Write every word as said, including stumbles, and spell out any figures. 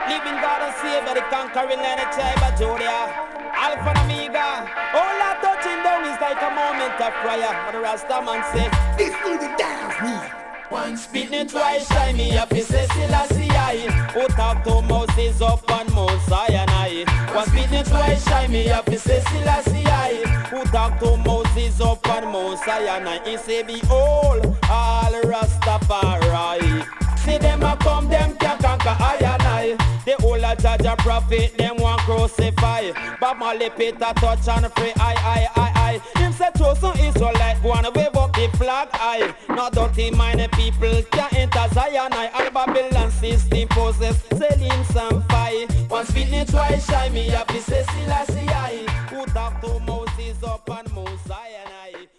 Living God and Savior, the conquering line of tribe of Judah. Alpha and Omega. All that touching down is like a moment of prayer. What the Rasta man say, this is the dance me. One spitting twice, shy me up, he says, Selassie I. Who talk to Moses up on Mount Sinai. One spitting twice, shy me up, he says, Selassie I. Who talk to Moses up on Mount Sinai. He say, behold, all Rastafari. See them a come, them can conquer I and I. The whole a judge a prophet, them want crucify. But Mali Peter touch and pray, I, I, I, I. Him say chosen Israelite, go and wave up the flag, I. Not dirty minded people can enter Zion, I. All Babylon system poses, selling some fire. Once speaking twice, shy me up, he says, Selassie I. Who talk to Moses up on Mount Zion, I.